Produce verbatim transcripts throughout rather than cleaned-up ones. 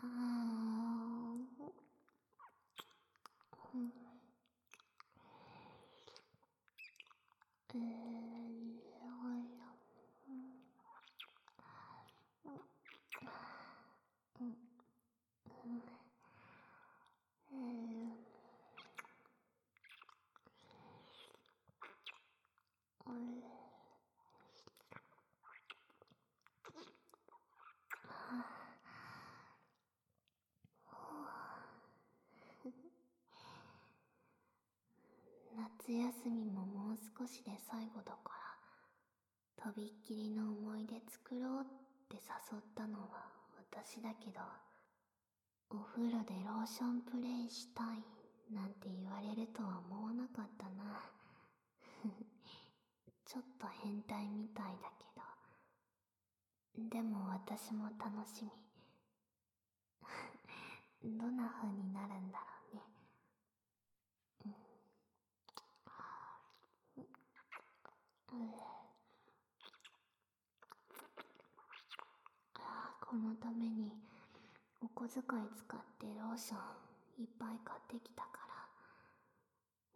あーうんえーうんうんえー夏休みももう少しで最後だからとびっきりの思い出作ろうって誘ったのは私だけど、お風呂でローションプレイしたいなんて言われるとは思わなかったな。ちょっと変態みたいだけど、でも私も楽しみ。どんな風になるんだろうね。このためにお小遣い使ってローションいっぱい買ってきたから、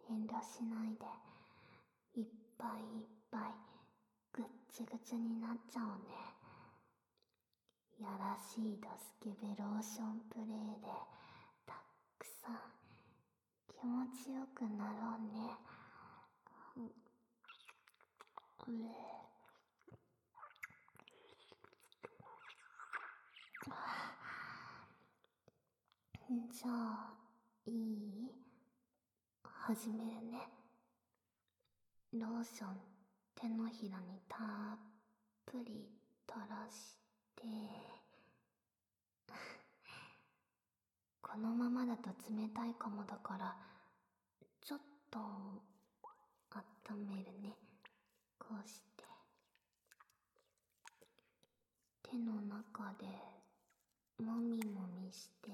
遠慮しないでいっぱいいっぱいぐっちぐちになっちゃおうね。やらしいドスケベローションプレイでたくさん気持ちよくなろうね。うれじゃあいい？始めるね。ローション手のひらにたっぷり垂らしてこのままだと冷たいかもだからちょっと温めるね。こうして手の中でもみもみして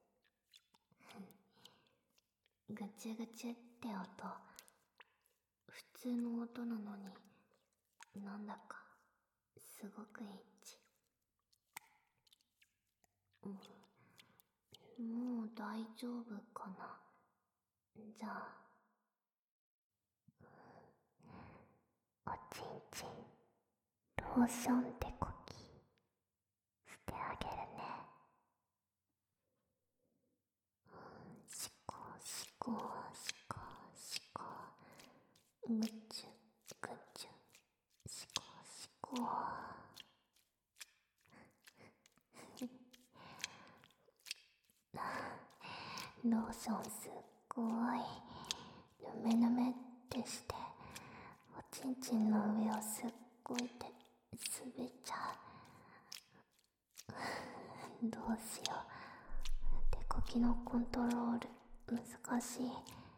ぐちゅぐちゅって音、普通の音なのになんだかすごくエッチ。うん、もう大丈夫かな。じゃあおちんちんローション手こきしてあげるね。しこしこしこしこぐちゅぐちゅしこしこローションすっごいぬめぬめってしておちんちんの上をすっごい手滑っちゃう。どうしよう、手こきのコントロール難しい。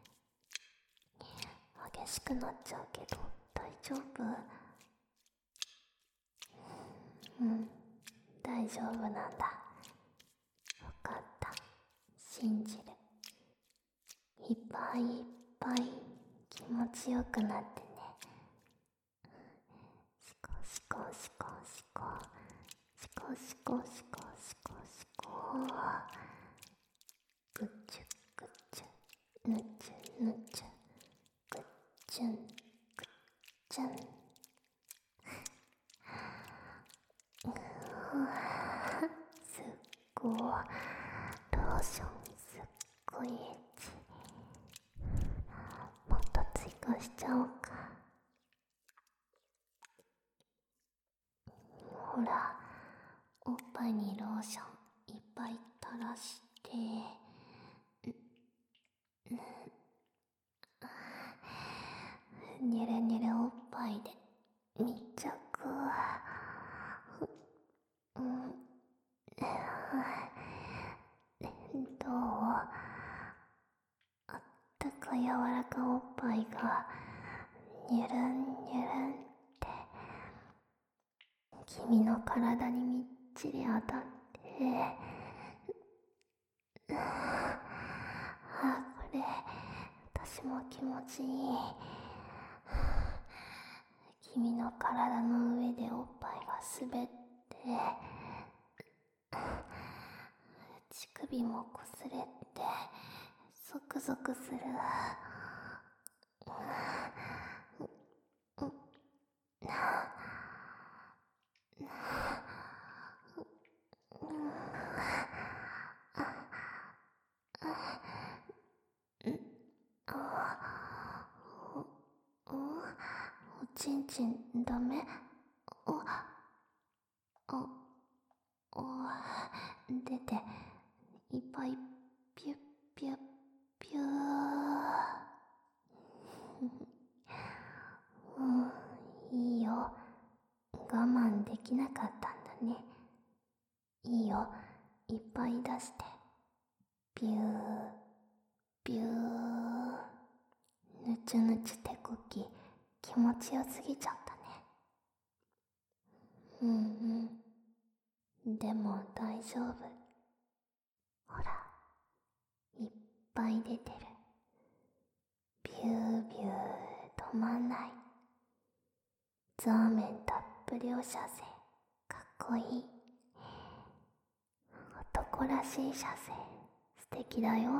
激しくなっちゃうけど大丈夫？うん、大丈夫なんだ。わかった、信じる。いっぱいいっぱい気持ちよくなってね。しこしこしこしこしこしこしこしこしこぐっちゅぐっちゅぬちゅぬちゅぐっちゅんぐっちゅんすっごいローションすっごいエッチ。もっと追加しちゃおうか。ほら、おっぱいにローションいっぱい垂らしてニュルニュルおっぱいで密着。うんどう？あったか柔らかおっぱいがニュルンニュルンって君の体にみっちり当たってあこれ私も気持ちいい。君の体の上でおっぱいが滑って乳首もこすれてゾクゾクする。おちんちんダメ？お、お、お、出て、いっぱいピュッピュッピュー。うん、いいよ。我慢できなかったんだね。いいよ、いっぱい出して。ピュー、ピュー。ぬちゅぬち手こき、気持ちよすぎちゃったね。うんうん。でも大丈夫。ほら、いっぱい出てる。ビュービュー止まんない。ザーメンたっぷりお射精。かっこいい。男らしい射精。素敵だよ。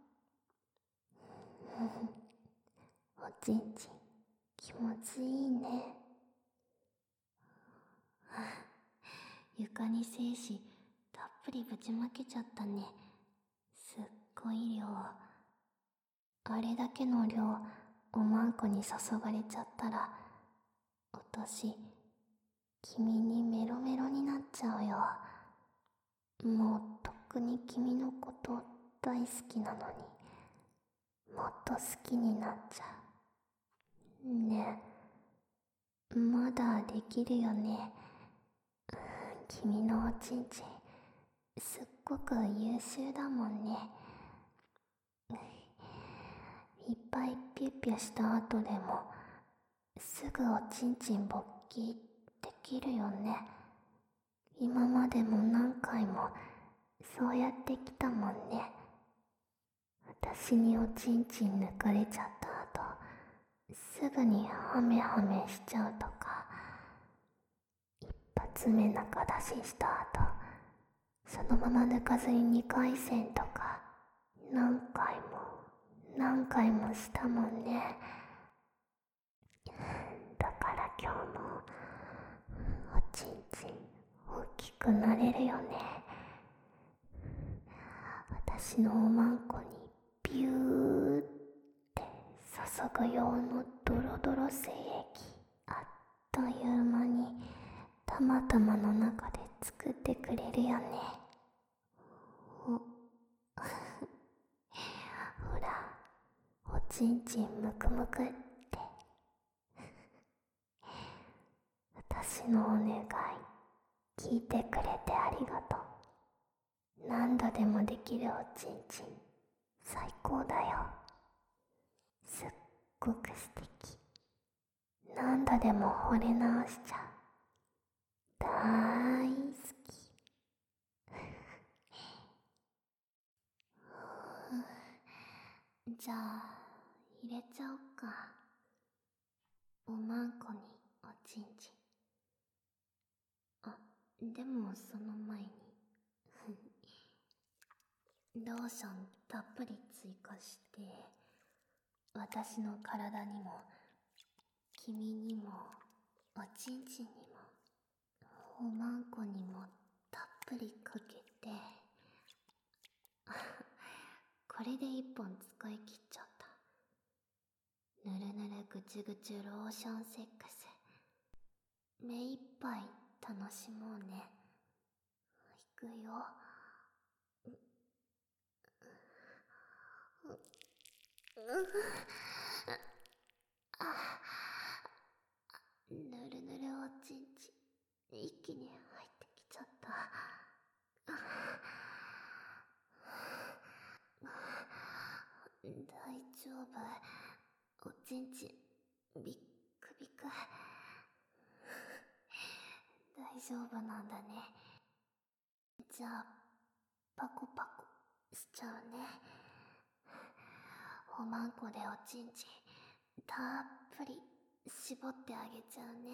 おちんちん、気持ちいいね。床に精子たっぷりぶちまけちゃったね。すっごい量。あれだけの量おまんこに注がれちゃったら、私君にメロメロになっちゃうよ。もうとっくに君のこと大好きなのに、もっと好きになっちゃう。ねえ、まだできるよね。君のおちんちんすっごく優秀だもんね。いっぱいピュッピュした後でもすぐおちんちん勃起できるよね。今までも何回もそうやってきたもんね。私におちんちん抜かれちゃった後、すぐにハメハメしちゃうとか、一発目中出しした後、そのまま抜かずににかい戦とか、何回も何回もしたもんね。だから今日もおちんちん大きくなれるよね。私のおまんこにビューって注ぐ用のドロドロ精液、あっという間にたまたまの中で作ってくれるよね。おほら、おちんちんむくむくって。私のお願い聞いてくれてありがとう。何度でもできるおちんちん最高だよ。すっごく素敵。何度でも惚れ直しちゃう。大好き。じゃあ入れちゃおっか。おまんこにおちんちん。あ、でもその前にローションたっぷり追加して、私の体にも君にもおちんちんにもおまんこにもたっぷりかけてこれで一本使い切っちゃった。ぬるぬるぐちぐちローションセックス、目いっぱい楽しもうね。いくよ。あ、ぬるぬるおちんちん一気に入ってきちゃった。大丈夫？おちんちんビックビク。大丈夫なんだね。じゃあパコパコしちゃうね。おまんこでおちんちんたっぷり絞ってあげちゃうね。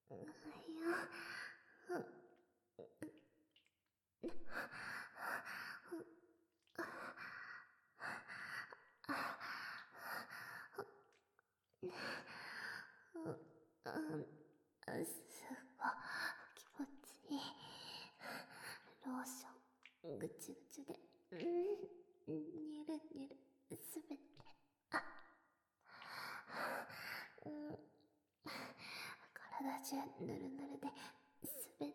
すごい気持ちいい。ローションぐちぐちで、うん、にゅるにゅるすべて、あ、うん、体中ぬるぬるですべて、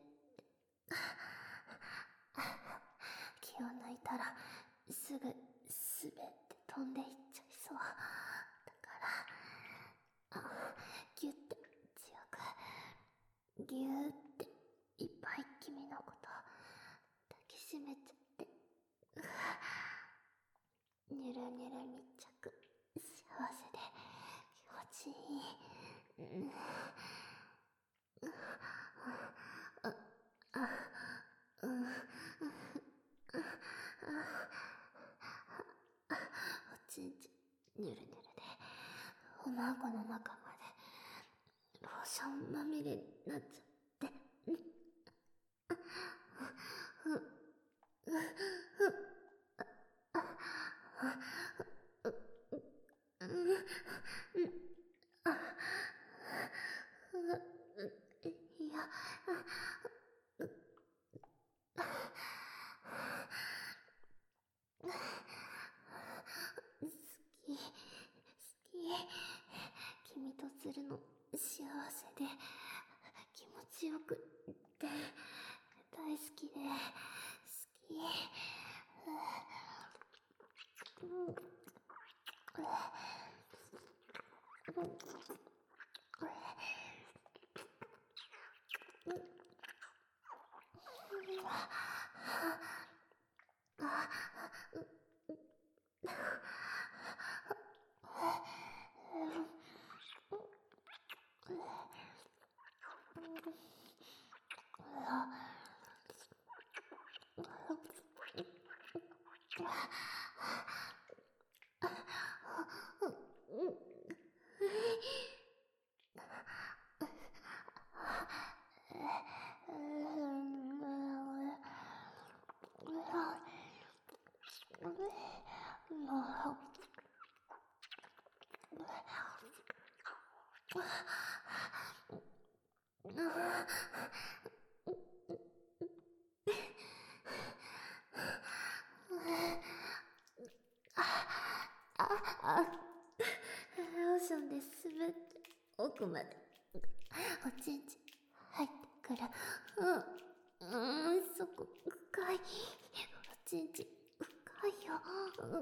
気を抜いたらすぐすべて飛んでいっちゃいそう。だからあ、ギュッて強くギューっていっぱい君のこと抱きしめちゃって、にゅるにゅる密着、幸せで気持ちいい。うん、あ、あ、うん、おちんちにゅるにゅるでおまんこの中までローションまみれになっちゃって、いや、好き、好き。君とするの幸せで気持ちよくって大好きで好き。うん、あ、ローションで滑って奥までおちんち入ってくる。うん、うん、そこ深い。おちんち深いよ。うん、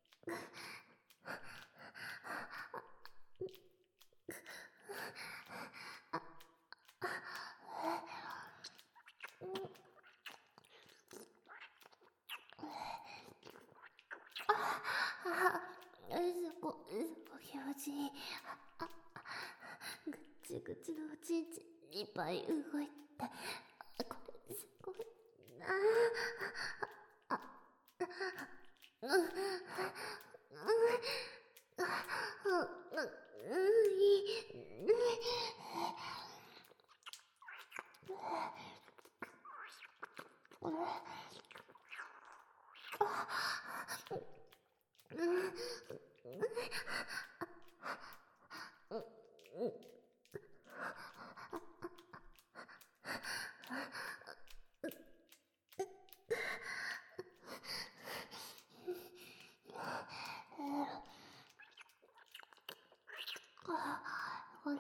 あ、そこ、そこ気持ちいい。あ、あ、ぐっちぐちのおちんちいっぱい動いて、これすごいなあ。あ、うん、うん、うん、うん、いい。これ、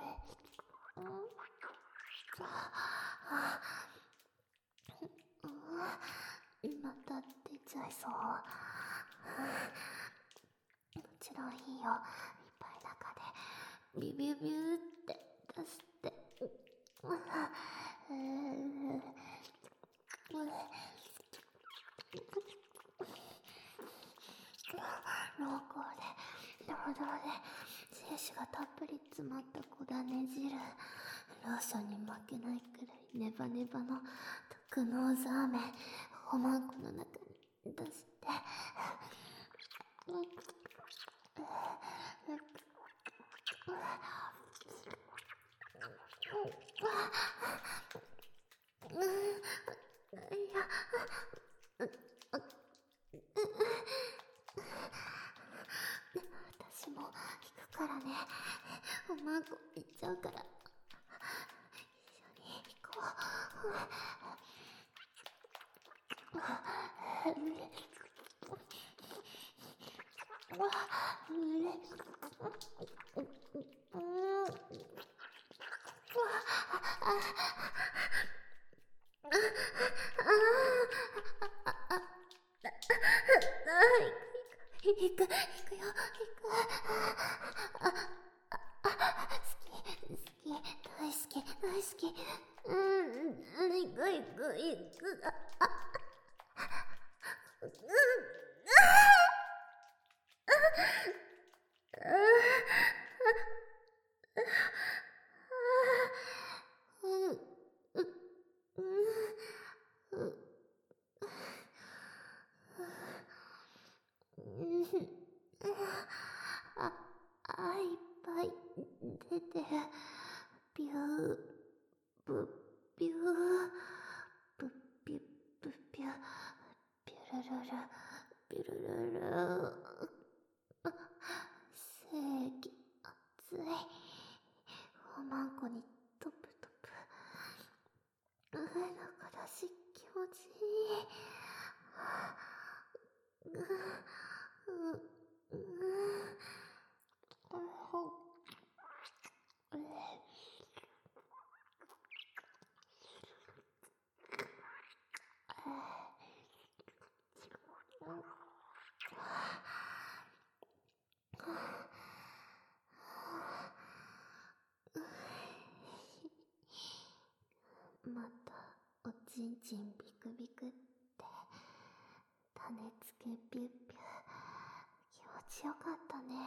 また出ちゃいそう。もちろんいいよ。いっぱい中でビュビュビューって出して。濃厚でドロドロで精子がたっぷり詰まった小種汁、ローションに負けないくらいネバネバの特納ザーメンおまんこの中に出して、 うん、いや、私も行くからね。おまんこ行っちゃうから。一緒に行こう。行く、行くよ、行く。好き、好き、大好き、大好き。うん、行く、行く、行く。うん、あ、あいっぱい出てる。ビュー、ブ、ビュー、ブ、ビュ、ブ、ビュ、ビュルルル、ビュルルル。正義、熱い。おまんこにトプトプ。中出し気持ちいい。うん、うん、うん。またおちんちんビクビクって種付けピュッピュ気持ちよかったね。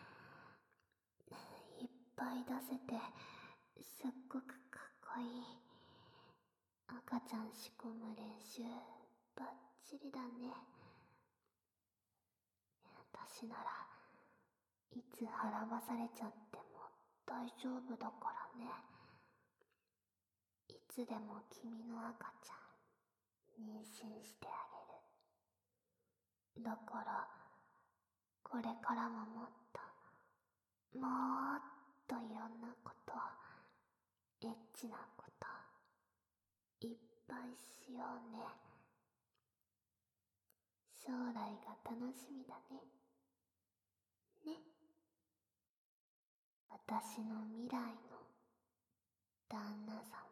いっぱい出せてすっごくかっこいい。赤ちゃん仕込む練習バッチリだね。私ならいつ孕まされちゃっても大丈夫だからね。いつでも君の赤ちゃん妊娠してあげる。だからこれからももっともーっといろんなことエッチなこといっぱいしようね。将来が楽しみだね。ね。私の未来の旦那様。